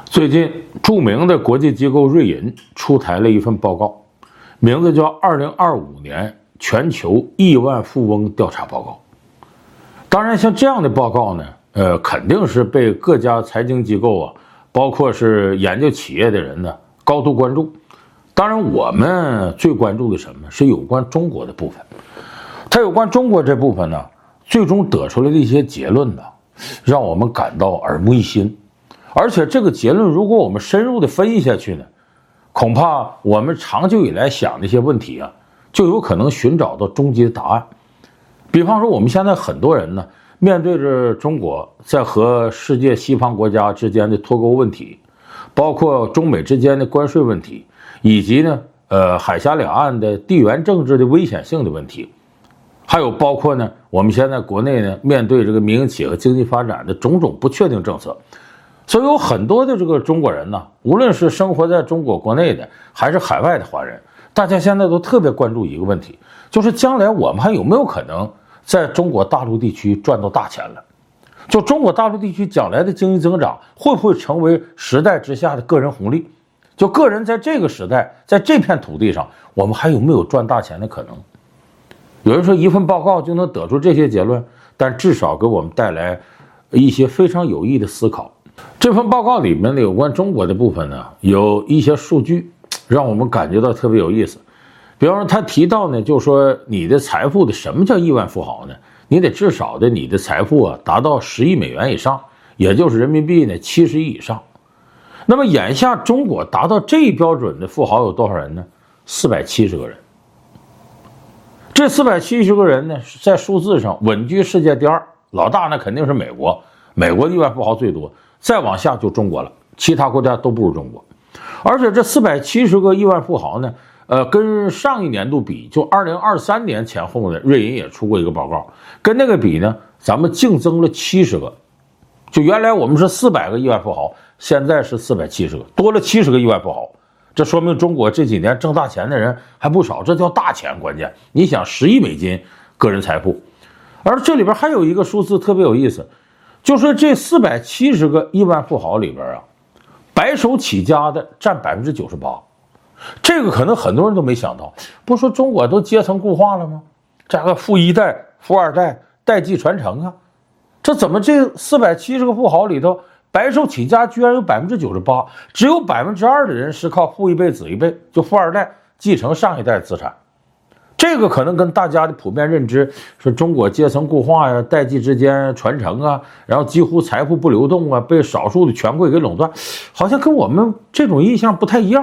最近，著名的国际机构瑞银出台了一份报告，名字叫《2025年全球亿万富翁调查报告》。当然，像这样的报告呢，肯定是被各家财经机构啊，包括是研究企业的人呢，高度关注。当然，我们最关注的什么是有关中国的部分。它有关中国这部分呢，最终得出来的一些结论呢，让我们感到耳目一新。而且这个结论，如果我们深入的分析下去呢，恐怕我们长久以来想的一些问题啊，就有可能寻找到终极的答案。比方说，我们现在很多人呢，面对着中国在和世界西方国家之间的脱钩问题，包括中美之间的关税问题，以及呢，海峡两岸的地缘政治的危险性的问题，还有包括呢，我们现在国内呢，面对这个民营企业和经济发展的种种不确定政策。所以有很多的这个中国人呢，无论是生活在中国国内的，还是海外的华人，大家现在都特别关注一个问题，就是将来我们还有没有可能在中国大陆地区赚到大钱了？就中国大陆地区将来的经济增长会不会成为时代之下的个人红利？就个人在这个时代，在这片土地上，我们还有没有赚大钱的可能？有人说一份报告就能得出这些结论，但至少给我们带来一些非常有益的思考。这份报告里面的有关中国的部分呢，有一些数据让我们感觉到特别有意思。比方说他提到呢，就说你的财富的什么叫亿万富豪呢？你得至少的你的财富啊达到10亿美元以上，也就是人民币呢70亿以上。那么眼下中国达到这一标准的富豪有多少人呢？470个人。这470个人呢，在数字上稳居世界第二，老大那肯定是美国，美国的亿万富豪最多。再往下就中国了，其他国家都不如中国。而且这470个亿万富豪呢，跟上一年度比，就2023年前后呢，瑞银也出过一个报告，跟那个比呢，咱们净增了70个。就原来我们是400个亿万富豪，现在是470个，多了70个亿万富豪。这说明中国这几年挣大钱的人还不少，这叫大钱。关键你想10亿美金个人财富，而这里边还有一个数字特别有意思。就是这470个亿万富豪里边啊，白手起家的占98%，这个可能很多人都没想到。不说中国都阶层固化了吗？这个富一代、富二代代际传承啊，这怎么这470个富豪里头，白手起家居然有98%，只有2%的人是靠父一辈子一辈，就富二代继承上一代资产。这个可能跟大家的普遍认知是中国阶层固化呀、代际之间传承啊，然后几乎财富不流动啊，被少数的权贵给垄断，好像跟我们这种印象不太一样。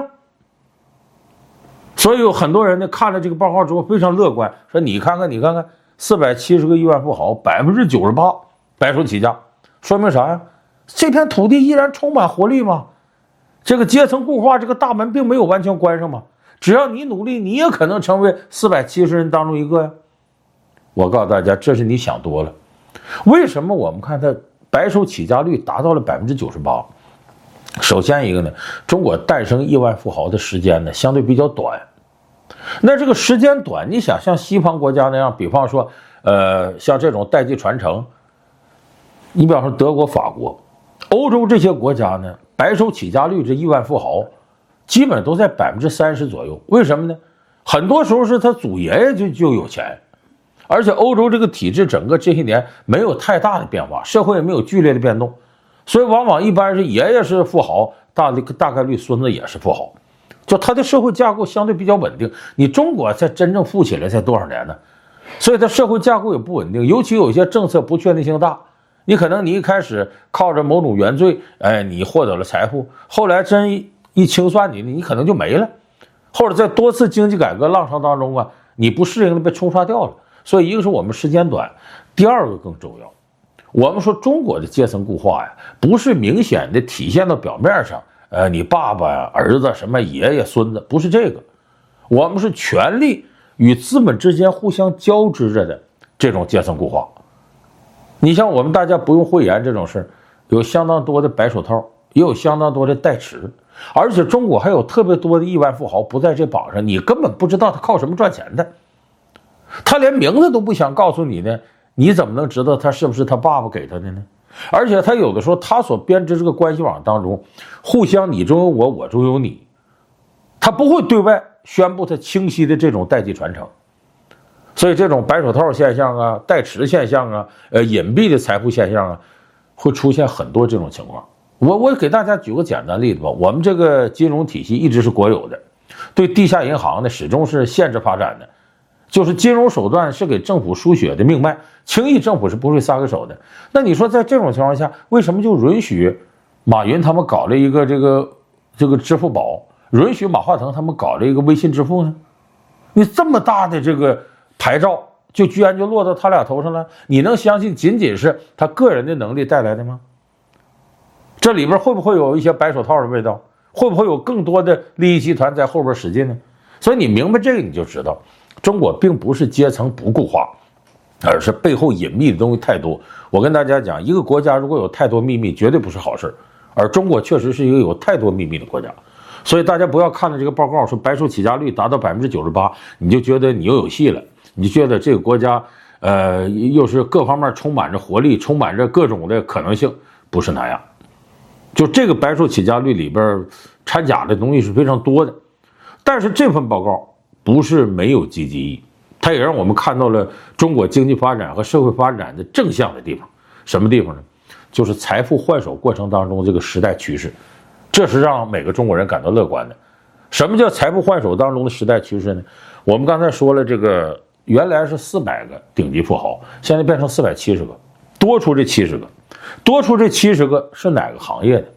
所以有很多人呢看了这个报告之后非常乐观，说你看看470个亿万富豪98%白手起家，说明啥呀？这片土地依然充满活力吗？这个阶层固化这个大门并没有完全关上吗？只要你努力，你也可能成为470人当中一个呀。我告诉大家，这是你想多了。为什么我们看它白手起家率达到了98%？首先一个呢，中国诞生亿万富豪的时间呢相对比较短。那这个时间短，你想像西方国家那样，比方说像这种代际传承，你比方说德国、法国、欧洲这些国家呢，白手起家率这亿万富豪基本都在30%左右。为什么呢？很多时候是他祖爷爷就有钱，而且欧洲这个体制整个这些年没有太大的变化，社会也没有剧烈的变动，所以往往一般是爷爷是富豪，大概率孙子也是富豪，就他的社会架构相对比较稳定。你中国才真正富起来才多少年呢？所以它社会架构也不稳定，尤其有些政策不确定性大。你可能你一开始靠着某种原罪，你获得了财富，后来真一清算你可能就没了，或者在多次经济改革浪潮当中啊，你不适应了被冲刷掉了。所以一个是我们时间短，第二个更重要。我们说中国的阶层固化呀，不是明显的体现到表面上，你爸爸呀、儿子、什么爷爷、孙子，不是这个。我们是权力与资本之间互相交织着的这种阶层固化。你像我们大家不用讳言这种事，有相当多的白手套，也有相当多的代持。而且中国还有特别多的亿万富豪不在这榜上，你根本不知道他靠什么赚钱的，他连名字都不想告诉你呢，你怎么能知道他是不是他爸爸给他的呢？ 而且他有的时候他所编织这个关系网当中，互相你中有我，我中有你，他不会对外宣布他清晰的这种代际传承。所以这种白手套现象啊、代持现象啊、隐蔽的财富现象啊，会出现很多这种情况。我给大家举个简单例子吧，我们这个金融体系一直是国有的，对地下银行呢始终是限制发展的，就是金融手段是给政府输血的命脉，轻易政府是不会撒个手的。那你说在这种情况下，为什么就允许马云他们搞了一个这个支付宝，允许马化腾他们搞了一个微信支付呢？你这么大的这个牌照，就居然就落到他俩头上了？你能相信仅仅是他个人的能力带来的吗？这里边会不会有一些白手套的味道？会不会有更多的利益集团在后边使劲呢？所以你明白这个，你就知道中国并不是阶层不固化，而是背后隐秘的东西太多。我跟大家讲，一个国家如果有太多秘密，绝对不是好事，而中国确实是一个有太多秘密的国家。所以大家不要看了这个报告说白手起家率达到98%，你就觉得你又有戏了，你就觉得这个国家又是各方面充满着活力，充满着各种的可能性，不是那样。就这个白手起家率里边掺假的东西是非常多的，但是这份报告不是没有积极意义，它也让我们看到了中国经济发展和社会发展的正向的地方。什么地方呢？就是财富换手过程当中这个时代趋势，这是让每个中国人感到乐观的。什么叫财富换手当中的时代趋势呢？我们刚才说了，这个原来是400个顶级富豪，现在变成470个，多出这70个。多出这70个是哪个行业的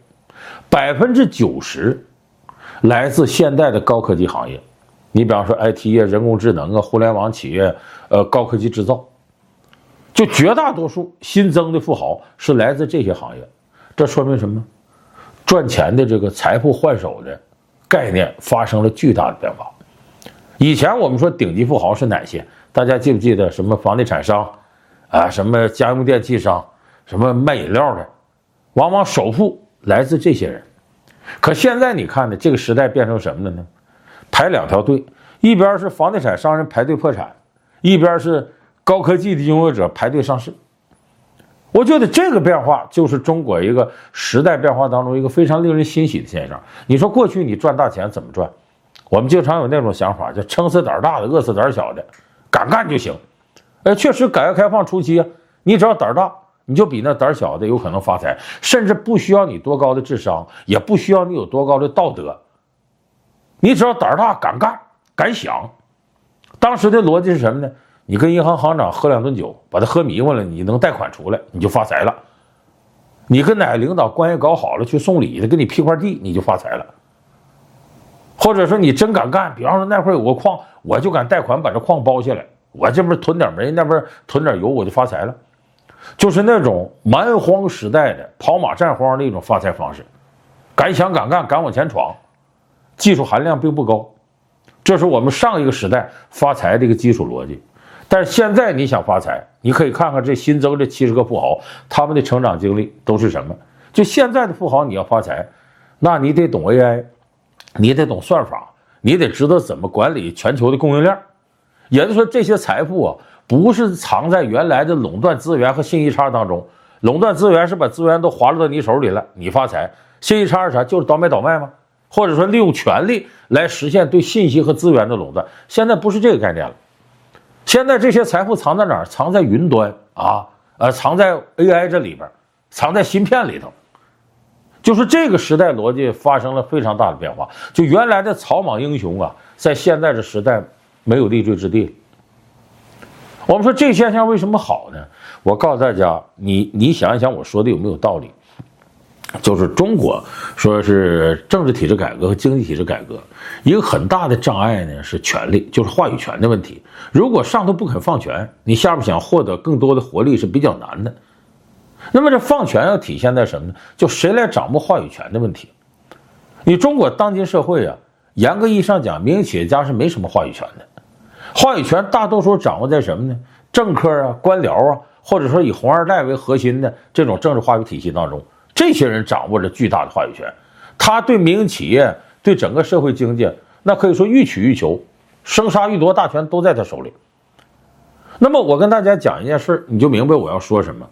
？90%来自现代的高科技行业。你比方说 IT 业、人工智能啊、互联网企业、高科技制造，就绝大多数新增的富豪是来自这些行业。这说明什么？赚钱的这个财富换手的概念发生了巨大的变化。以前我们说顶级富豪是哪些？大家记不记得什么房地产商啊，什么家用电器商，什么卖饮料的，往往首富来自这些人。可现在你看呢，这个时代变成什么了呢？排两条队，一边是房地产商人排队破产，一边是高科技的拥有者排队上市。我觉得这个变化就是中国一个时代变化当中一个非常令人欣喜的现象。你说过去你赚大钱怎么赚？我们经常有那种想法，叫撑死胆大的，饿死胆小的，敢干就行。确实改革开放初期啊，你只要胆大，你就比那胆小的有可能发财，甚至不需要你多高的智商，也不需要你有多高的道德，你只要胆大敢干敢想。当时的逻辑是什么呢？你跟银行行长喝2顿酒，把他喝迷糊了，你能贷款出来，你就发财了。你跟哪个领导关系搞好了，去送礼，他给你批块地，你就发财了。或者说你真敢干，比方说那块有个矿，我就敢贷款把这矿包下来，我这边囤点煤，那边囤点油，我就发财了。就是那种蛮荒时代的跑马占荒的一种发财方式，敢想敢干，敢往前闯，技术含量并不高，这是我们上一个时代发财的一个基础逻辑。但是现在你想发财，你可以看看这新增这70个富豪，他们的成长经历都是什么？就现在的富豪，你要发财，那你得懂 AI， 你得懂算法，你得知道怎么管理全球的供应链。也就是说，这些财富啊，不是藏在原来的垄断资源和信息差当中。垄断资源是把资源都划入到你手里了，你发财；信息差是啥？就是倒卖倒卖吗？或者说利用权力来实现对信息和资源的垄断。现在不是这个概念了。现在这些财富藏在哪儿？藏在云端啊，藏在 AI 这里边，藏在芯片里头。就是这个时代逻辑发生了非常大的变化。就原来的草莽英雄啊，在现在这时代没有立锥之地了。我们说这现象为什么好呢？我告诉大家，你想一想我说的有没有道理？就是中国说是政治体制改革和经济体制改革，一个很大的障碍呢是权力，就是话语权的问题。如果上头不肯放权，你下边想获得更多的活力是比较难的。那么这放权要体现在什么呢？就谁来掌握话语权的问题。你中国当今社会啊，严格意义上讲，民营企业家是没什么话语权的。话语权大多数掌握在什么呢？政客啊、官僚啊，或者说以红二代为核心的这种政治话语体系当中。这些人掌握着巨大的话语权，他对民营企业、对整个社会经济，那可以说欲取欲求，生杀予夺大权都在他手里。那么我跟大家讲一件事，你就明白我要说什么。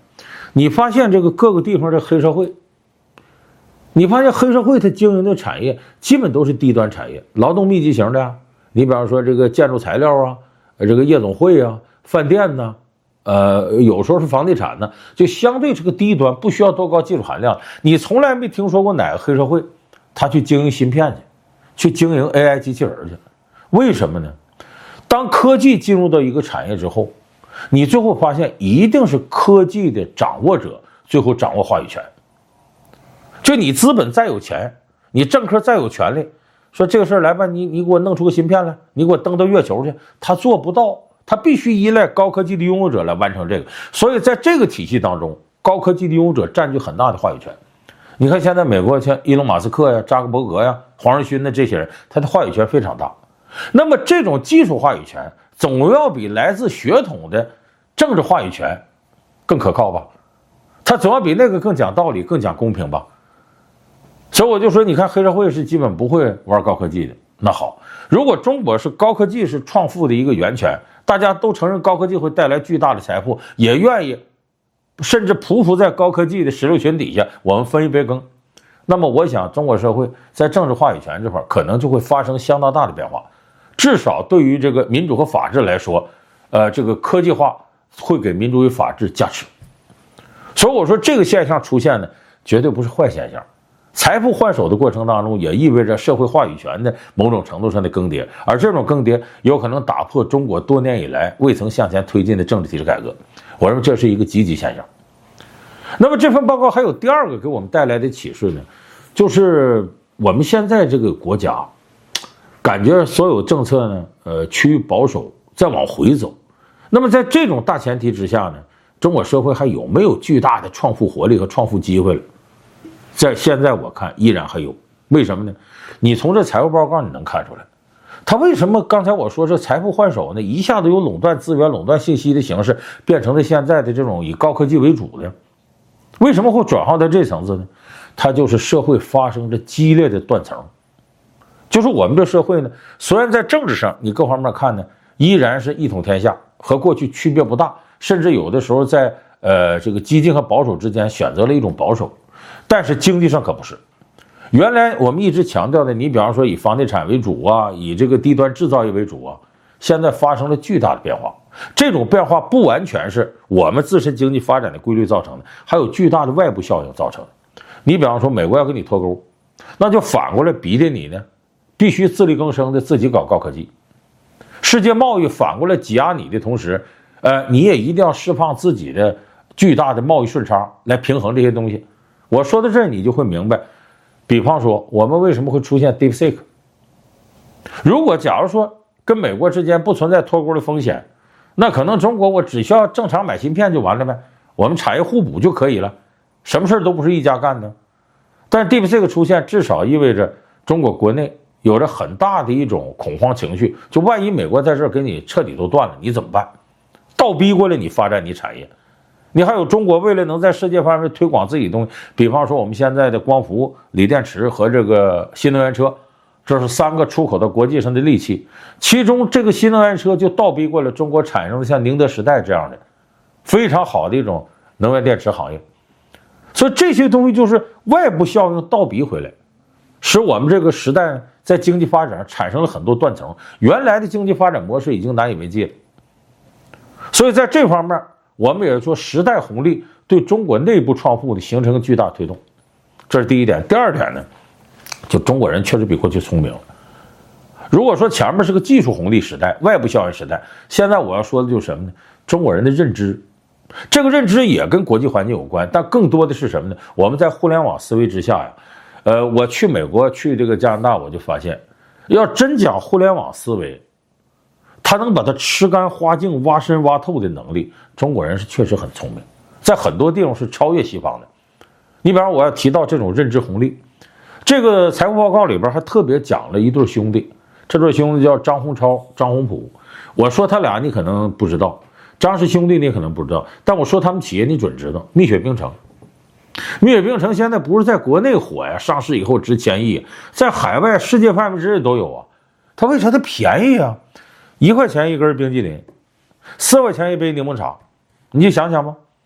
你发现这个各个地方的黑社会，你发现黑社会它经营的产业基本都是低端产业，劳动密集型的呀。你比方说这个建筑材料啊，这个夜总会啊，饭店呢，有时候是房地产呢，就相对这个低端，不需要多高技术含量。你从来没听说过哪个黑社会他去经营芯片去经营 AI 机器人去？为什么呢？当科技进入到一个产业之后，你最后发现一定是科技的掌握者最后掌握话语权。就你资本再有钱，你政客再有权利，说这个事儿来吧，你给我弄出个芯片来，你给我登到月球去，他做不到，他必须依赖高科技的拥有者来完成这个。所以在这个体系当中，高科技的拥有者占据很大的话语权。你看现在美国像伊隆马斯克呀、扎克伯格呀、黄仁勋的这些人，他的话语权非常大。那么这种技术话语权总要比来自血统的政治话语权更可靠吧？他总要比那个更讲道理、更讲公平吧？所以我就说，你看黑社会是基本不会玩高科技的。那好，如果中国是高科技是创富的一个源泉，大家都承认高科技会带来巨大的财富，也愿意甚至匍匐在高科技的石榴裙底下，我们分一杯羹。那么我想中国社会在政治话语权这块可能就会发生相当大的变化，至少对于这个民主和法治来说，这个科技化会给民主与法治加持。所以我说这个现象出现呢，绝对不是坏现象。财富换手的过程当中，也意味着社会话语权的某种程度上的更迭，而这种更迭有可能打破中国多年以来未曾向前推进的政治体制改革。我认为这是一个积极现象。那么这份报告还有第二个给我们带来的启示呢，就是我们现在这个国家，感觉所有政策呢，趋于保守，再往回走。那么在这种大前提之下呢，中国社会还有没有巨大的创富活力和创富机会了？在现在我看依然还有。为什么呢？你从这财务报告你能看出来，他为什么刚才我说这财富换手呢？一下子由垄断资源、垄断信息的形式，变成了现在的这种以高科技为主的。为什么会转化到这层次呢？它就是社会发生着激烈的断层。就是我们这社会呢，虽然在政治上你各方面看呢，依然是一统天下，和过去区别不大，甚至有的时候在这个激进和保守之间选择了一种保守。但是经济上可不是，原来我们一直强调的，你比方说以房地产为主啊，以这个低端制造业为主啊，现在发生了巨大的变化。这种变化不完全是我们自身经济发展的规律造成的，还有巨大的外部效应造成的。你比方说美国要跟你脱钩，那就反过来逼着你呢，必须自力更生的自己搞高科技。世界贸易反过来挤压你的同时，你也一定要释放自己的巨大的贸易顺差来平衡这些东西。我说到这儿，你就会明白，比方说我们为什么会出现 DeepSeek。如果假如说跟美国之间不存在脱钩的风险，那可能中国我只需要正常买芯片就完了呗，我们产业互补就可以了，什么事都不是一家干的。但是 DeepSeek 出现，至少意味着中国国内有着很大的一种恐慌情绪，就万一美国在这儿给你彻底都断了，你怎么办？倒逼过来你发展你产业。你还有中国为了能在世界范围推广自己的东西，比方说我们现在的光伏、锂电池和这个新能源车，这是3个出口到国际上的利器，其中这个新能源车就倒逼过来中国产生了像宁德时代这样的非常好的一种能源电池行业。所以这些东西就是外部效应倒逼回来，使我们这个时代在经济发展上产生了很多断层，原来的经济发展模式已经难以为继了。所以在这方面我们也说时代红利对中国内部创富的形成巨大推动，这是第一点。第二点呢，就中国人确实比过去聪明了。如果说前面是个技术红利时代、外部效应时代，现在我要说的就是什么呢？中国人的认知，这个认知也跟国际环境有关，但更多的是什么呢？我们在互联网思维之下呀，我去美国、去这个加拿大，我就发现，要真讲互联网思维，他能把它吃干花净、挖深挖透的能力，中国人是确实很聪明，在很多地方是超越西方的。你比方我要提到这种认知红利，这个财务报告里边还特别讲了一对兄弟，这对兄弟叫张洪超、张洪普。我说他俩你可能不知道，张氏兄弟你可能不知道，但我说他们企业你准知道，蜜雪冰城。蜜雪冰城现在不是在国内火呀，上市以后值1000亿，在海外世界范围之内都有啊。它为啥它便宜啊？1块钱一根冰激凌，4块钱一杯柠檬茶，你就想想吧。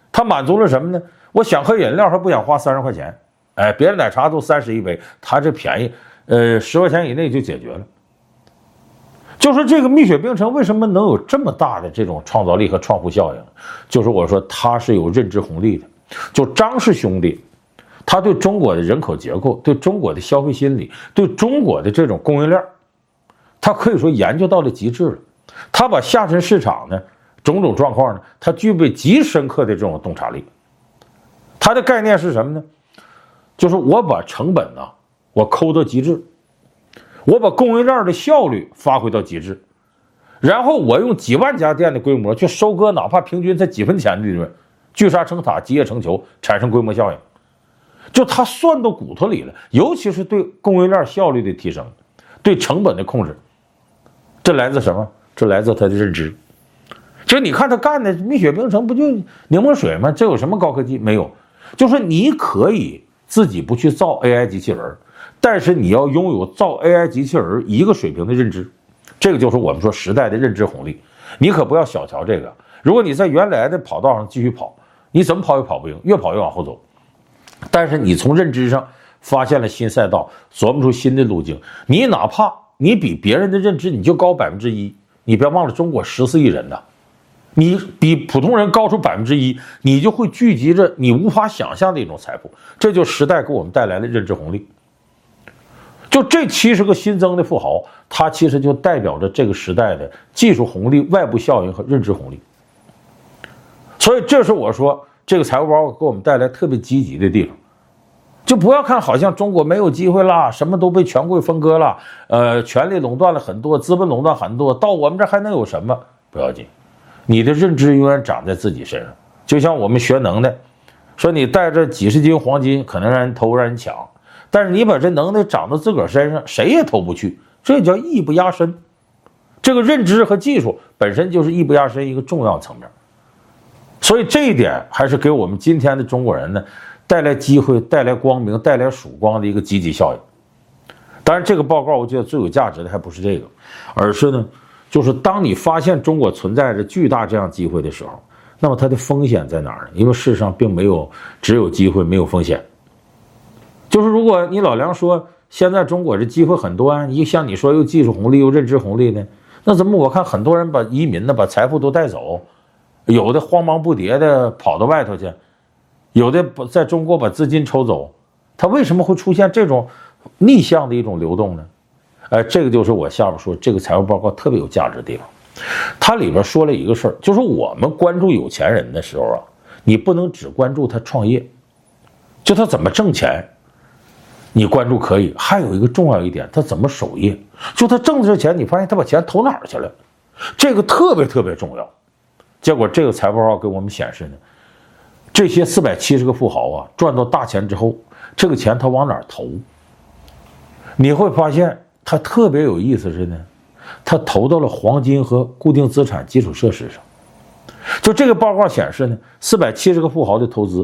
它满足了什么呢？我想喝饮料还不想花30块钱，哎，别的奶茶都30一杯，它这便宜，10块钱以内就解决了。就是这个蜜雪冰城为什么能有这么大的这种创造力和创富效应？就是我说它是有认知红利的。就张氏兄弟，他对中国的人口结构、对中国的消费心理、对中国的这种供应链，他可以说研究到了极致了。他把下沉市场呢种种状况呢，他具备极深刻的这种洞察力。他的概念是什么呢？就是我把成本呢，我抠到极致，我把供应链的效率发挥到极致，然后我用几万家店的规模去收割哪怕平均才几分钱的利润，聚沙成塔，集腋成裘，产生规模效应。就他算到骨头里了，尤其是对供应链效率的提升，对成本的控制，这来自什么？这来自他的认知。就你看他干的蜜雪冰城不就柠檬水吗？这有什么高科技？没有。就是你可以自己不去造 AI 机器人，但是你要拥有造 AI 机器人一个水平的认知，这个就是我们说时代的认知红利。你可不要小瞧这个。如果你在原来的跑道上继续跑，你怎么跑也跑不赢，越跑越往后走。但是你从认知上发现了新赛道，琢磨出新的路径，你哪怕你比别人的认知你就高1%，你别忘了中国14亿人呢，你比普通人高出1%，你就会聚集着你无法想象的一种财富。这就时代给我们带来的认知红利。就这70个新增的富豪，它其实就代表着这个时代的技术红利、外部效应和认知红利。所以这是我说这个财务报告给我们带来特别积极的地方。就不要看好像中国没有机会啦，什么都被权贵分割了，权力垄断了很多，资本垄断很多，到我们这还能有什么？不要紧，你的认知永远长在自己身上。就像我们学能耐，说你带着几十斤黄金可能让人偷让人抢，但是你把这能耐长到自个儿身上，谁也偷不去，这叫艺不压身。这个认知和技术本身就是艺不压身一个重要层面。所以这一点还是给我们今天的中国人呢带来机会、带来光明、带来曙光的一个积极效应。当然这个报告我觉得最有价值的还不是这个，而是呢就是当你发现中国存在着巨大这样机会的时候，那么它的风险在哪儿呢？因为事实上并没有只有机会没有风险。就是如果你老梁说现在中国这机会很多啊，你像你说又技术红利又认知红利呢，那怎么我看很多人把移民呢把财富都带走，有的慌忙不迭的跑到外头去，有的在中国把资金抽走，它为什么会出现这种逆向的一种流动呢？这个就是我下边说这个财务报告特别有价值的地方。它里边说了一个事儿，就是我们关注有钱人的时候啊，你不能只关注他创业，就他怎么挣钱，你关注可以，还有一个重要一点，他怎么守业，就他挣的这钱，你发现他把钱投哪儿去了，这个特别特别重要。结果这个财报报告给我们显示呢，这些470个富豪啊，赚到大钱之后，这个钱他往哪儿投？你会发现他特别有意思是呢，他投到了黄金和固定资产基础设施上。就这个报告显示呢，470个富豪的投资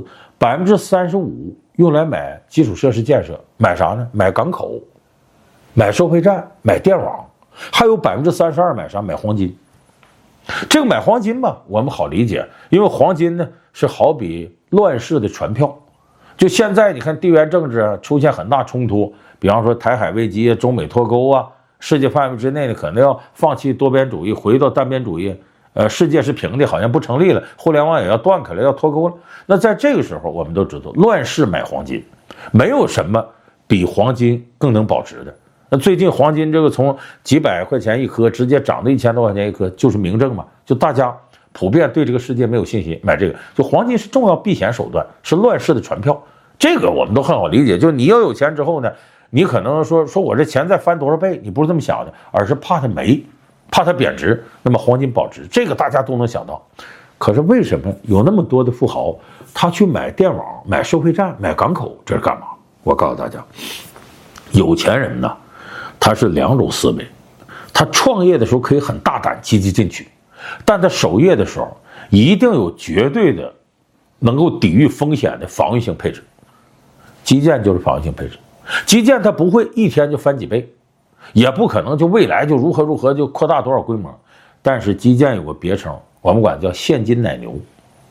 ，35%用来买基础设施建设，买啥呢？买港口，买收费站，买电网，还有32%买啥？买黄金。这个买黄金吧，我们好理解，因为黄金呢是好比乱世的船票。就现在你看地缘政治出现很大冲突，比方说台海危机、中美脱钩啊，世界范围之内呢可能要放弃多边主义，回到单边主义。世界是平的，好像不成立了，互联网也要断开了，要脱钩了。那在这个时候，我们都知道，乱世买黄金，没有什么比黄金更能保值的。那最近黄金这个从几百块钱一颗直接涨到1000多块钱一颗，就是明证嘛。就大家普遍对这个世界没有信心，买这个，就黄金是重要避险手段，是乱世的船票。这个我们都很好理解，就你要有钱之后呢，你可能说我这钱再翻多少倍，你不是这么想的，而是怕它没。怕它贬值，那么黄金保值，这个大家都能想到。可是为什么有那么多的富豪，他去买电网、买收费站、买港口，这是干嘛？我告诉大家，有钱人呢，他是2种思维。他创业的时候可以很大胆、积极进取，但他守业的时候一定有绝对的能够抵御风险的防御性配置。基建就是防御性配置，基建它不会一天就翻几倍。也不可能就未来就如何就扩大多少规模，但是基建有个别称，我们管叫现金奶牛。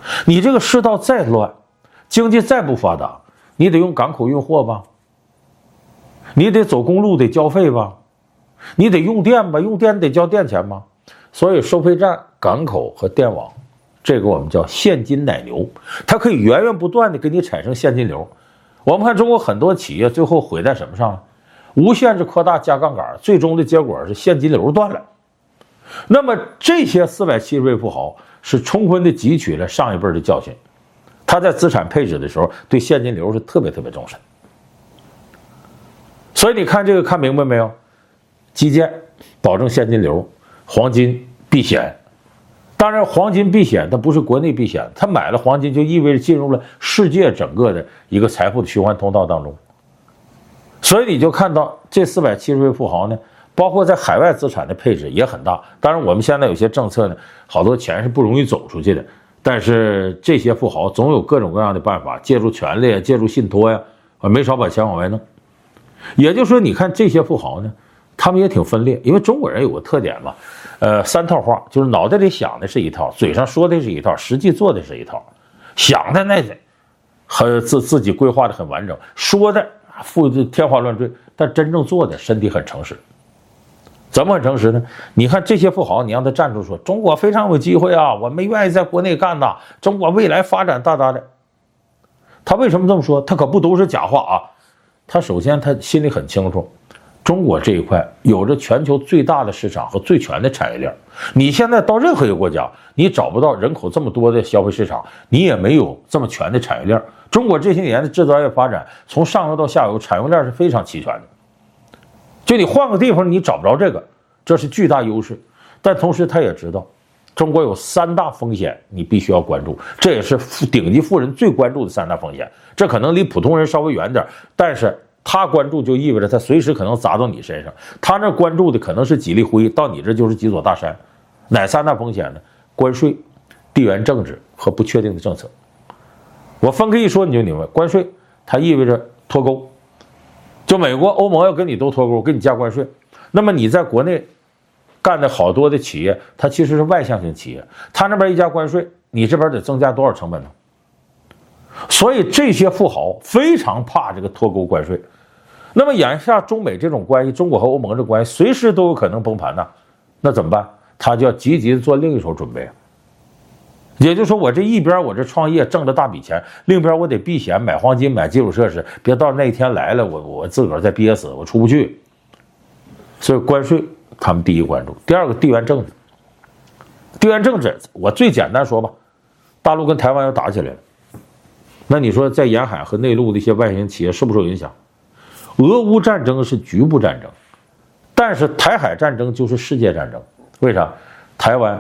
你这个世道再乱，经济再不发达，你得用港口运货吧，你得走公路得交费吧，你得用电吧，用电得交电钱吧。所以收费站、港口和电网，这个我们叫现金奶牛，它可以源源不断的给你产生现金流。我们看中国很多企业最后毁在什么上了？无限制扩大加杠杆，最终的结果是现金流断了。那么这些470位富豪是充分的汲取了上一辈的教训，他在资产配置的时候对现金流是特别重视。所以你看这个看明白没有？基建保证现金流，黄金避险。当然黄金避险它不是国内避险，他买了黄金就意味着进入了世界整个的一个财富的循环通道当中。所以你就看到这470位富豪呢，包括在海外资产的配置也很大。当然我们现在有些政策呢，好多钱是不容易走出去的，但是这些富豪总有各种各样的办法，借助权力，借助信托呀，没少把钱往外弄。也就是说你看这些富豪呢，他们也挺分裂，因为中国人有个特点嘛，三套话，就是脑袋里想的是一套，嘴上说的是一套，实际做的是一套。想的那和自己规划的很完整，说的天花乱坠，但真正做的身体很诚实。怎么很诚实呢？你看这些富豪，你让他站出说中国非常有机会啊，我们愿意在国内干的，中国未来发展大大的。他为什么这么说？他可不都是假话啊。他首先他心里很清楚，中国这一块有着全球最大的市场和最全的产业链。你现在到任何一个国家，你找不到人口这么多的消费市场，你也没有这么全的产业链。中国这些年的制造业发展，从上游到下游，产业链是非常齐全的。就你换个地方，你找不着这个，这是巨大优势。但同时他也知道，中国有3大风险，你必须要关注，这也是顶级富人最关注的3大风险。这可能离普通人稍微远点，但是他关注就意味着他随时可能砸到你身上。他那关注的可能是几粒灰，到你这就是几座大山。哪3大风险呢？关税、地缘政治和不确定的政策。我分开一说你就明白。关税它意味着脱钩，就美国、欧盟要跟你都脱钩，给你加关税。那么你在国内干的好多的企业，它其实是外向型企业，它那边一加关税，你这边得增加多少成本呢？所以这些富豪非常怕这个脱钩关税。那么眼下中美这种关系，中国和欧盟这关系随时都有可能崩盘呢，那怎么办？他就要积极的做另一手准备。也就是说，我这一边我这创业挣了大笔钱，另一边我得避险，买黄金，买基础设施，别到那一天来了，我自个儿再憋死，我出不去。所以关税他们第一关注。第二个，地缘政治。地缘政治我最简单说吧，大陆跟台湾要打起来了，那你说在沿海和内陆的一些外型企业受不受影响？俄乌战争是局部战争，但是台海战争就是世界战争。为啥？台湾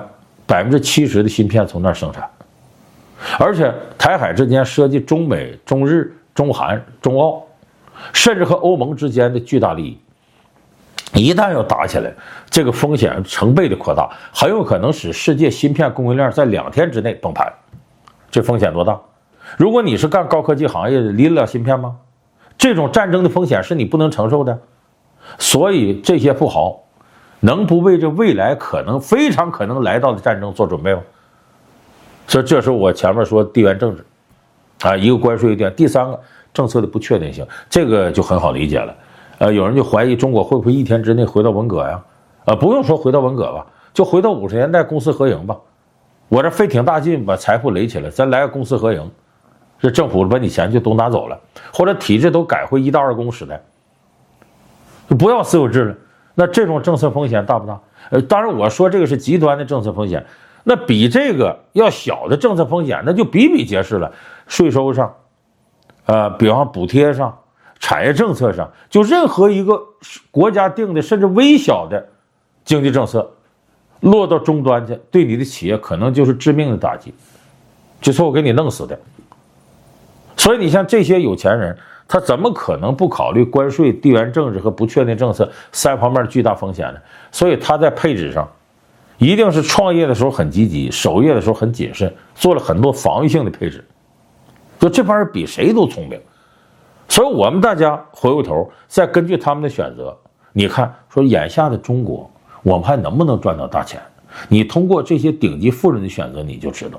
70%的芯片从那儿生产，而且台海之间涉及中美、中日、中韩、中澳，甚至和欧盟之间的巨大利益。一旦要打起来，这个风险成倍的扩大，很有可能使世界芯片供应链在2天之内崩盘。这风险多大？如果你是干高科技行业的，离得了芯片吗？这种战争的风险是你不能承受的。所以这些富豪能不为这未来非常可能来到的战争做准备吗？所以这是我前面说地缘政治一个关税点。第3个，政策的不确定性，这个就很好理解了。有人就怀疑中国会不会1天之内回到文革呀？不用说回到文革吧，就回到50年代公私合营吧。我这费挺大劲把财富垒起来，咱来个公私合营，这政府把你钱就都拿走了，或者体制都改回1到2公时代，就不要私有制了。那这种政策风险大不大？当然我说这个是极端的政策风险，那比这个要小的政策风险那就比比皆是了。税收上，比方补贴上，产业政策上，就任何一个国家定的甚至微小的经济政策落到终端去，对你的企业可能就是致命的打击，就说我给你弄死的。所以你像这些有钱人，他怎么可能不考虑关税、地缘政治和不确定政策3方面的巨大风险呢？所以他在配置上一定是创业的时候很积极，守业的时候很谨慎，做了很多防御性的配置。就这帮人比谁都聪明。所以我们大家回过头再根据他们的选择，你看说眼下的中国我们还能不能赚到大钱？你通过这些顶级富人的选择你就知道。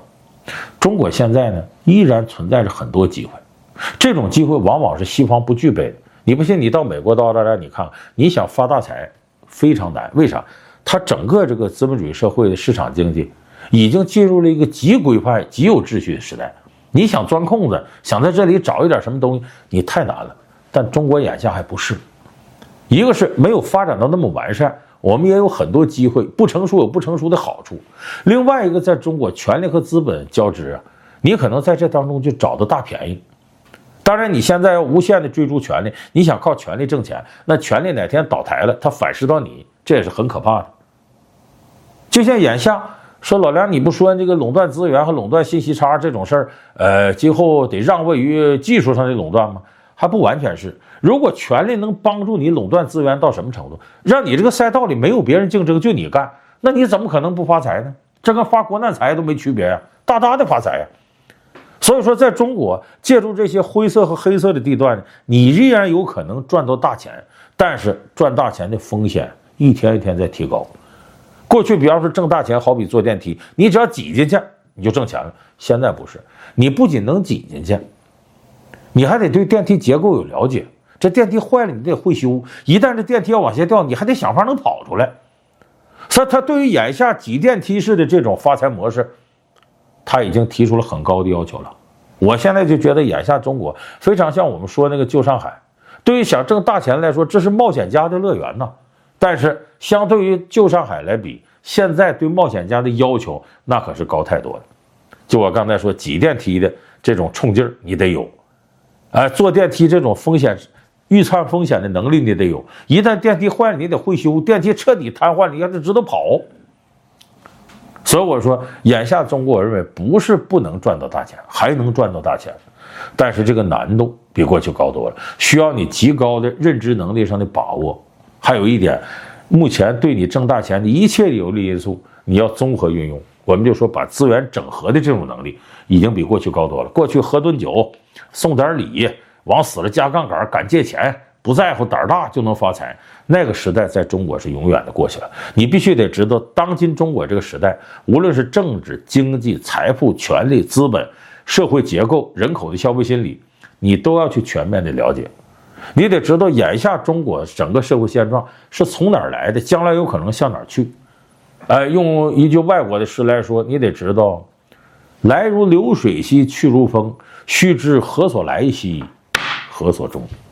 中国现在呢依然存在着很多机会，这种机会往往是西方不具备的。你不信，你到美国到澳大利亚，你看，你想发大财非常难。为啥？它整个这个资本主义社会的市场经济已经进入了一个极规范、极有秩序的时代。你想钻空子，想在这里找一点什么东西，你太难了。但中国眼下还不是，一个是没有发展到那么完善，我们也有很多机会，不成熟有不成熟的好处。另外一个，在中国权力和资本交织啊，你可能在这当中就找到大便宜。当然，你现在要无限的追逐权力，你想靠权力挣钱，那权力哪天倒台了，它反噬到你，这也是很可怕的。就像眼下说，老梁，你不说这个垄断资源和垄断信息差这种事儿，今后得让位于技术上的垄断吗？还不完全是。如果权力能帮助你垄断资源到什么程度，让你这个赛道里没有别人竞争，就你干，那你怎么可能不发财呢？这跟发国难财都没区别呀，大大的发财呀。所以说，在中国借助这些灰色和黑色的地段，你依然有可能赚到大钱，但是赚大钱的风险一天一天在提高。过去比方说挣大钱，好比坐电梯，你只要挤进去你就挣钱了。现在不是，你不仅能挤进去，你还得对电梯结构有了解。这电梯坏了，你得会修。一旦这电梯要往下掉，你还得想法能跑出来。所以他对于眼下挤电梯式的这种发财模式，他已经提出了很高的要求了。我现在就觉得眼下中国非常像我们说那个旧上海，对于想挣大钱来说，这是冒险家的乐园呐。但是相对于旧上海来比，现在对冒险家的要求那可是高太多了。就我刚才说，挤电梯的这种冲劲儿你得有，坐电梯这种风险预测风险的能力你得有。一旦电梯坏了，你得会修；电梯彻底瘫痪，你还得知道跑。所以我说，眼下中国我认为不是不能赚到大钱，还能赚到大钱，但是这个难度比过去高多了，需要你极高的认知能力上的把握。还有一点，目前对你挣大钱的一切有利因素，你要综合运用。我们就说，把资源整合的这种能力已经比过去高多了。过去喝顿酒，送点礼，往死了加杠杆，敢借钱，不在乎，胆大就能发财，那个时代在中国是永远的过去了。你必须得知道，当今中国这个时代，无论是政治、经济、财富、权力、资本、社会结构、人口的消费心理，你都要去全面的了解。你得知道眼下中国整个社会现状是从哪儿来的，将来有可能向哪儿去。用一句外国的诗来说，你得知道，来如流水兮，去如风，须知何所来兮，何所终。